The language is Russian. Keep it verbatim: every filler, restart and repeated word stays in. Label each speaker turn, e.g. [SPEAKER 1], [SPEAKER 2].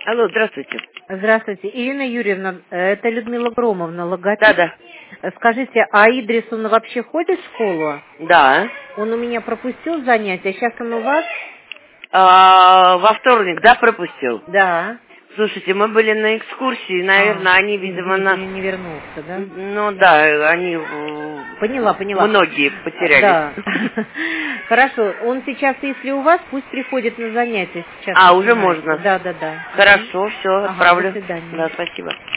[SPEAKER 1] Алло, здравствуйте.
[SPEAKER 2] Здравствуйте. Ирина Юрьевна, это Людмила Громовна, логопед.
[SPEAKER 1] Да, да.
[SPEAKER 2] Скажите, а Идрис, он вообще ходит в школу?
[SPEAKER 1] Да.
[SPEAKER 2] Он у меня пропустил занятия, сейчас он у вас?
[SPEAKER 1] А, во вторник, да, пропустил?
[SPEAKER 2] Да.
[SPEAKER 1] Слушайте, мы были на экскурсии, наверное,
[SPEAKER 2] а,
[SPEAKER 1] они, видимо, нас...
[SPEAKER 2] не вернулся, да?
[SPEAKER 1] Ну да, они...
[SPEAKER 2] Поняла, поняла.
[SPEAKER 1] Многие потерялись.
[SPEAKER 2] Да. Хорошо. Он сейчас, если у вас, пусть приходит на занятия сейчас.
[SPEAKER 1] А, уже можно?
[SPEAKER 2] Да, да, да.
[SPEAKER 1] Хорошо, все,
[SPEAKER 2] Ага,
[SPEAKER 1] отправлю.
[SPEAKER 2] до свидания.
[SPEAKER 1] Да, спасибо.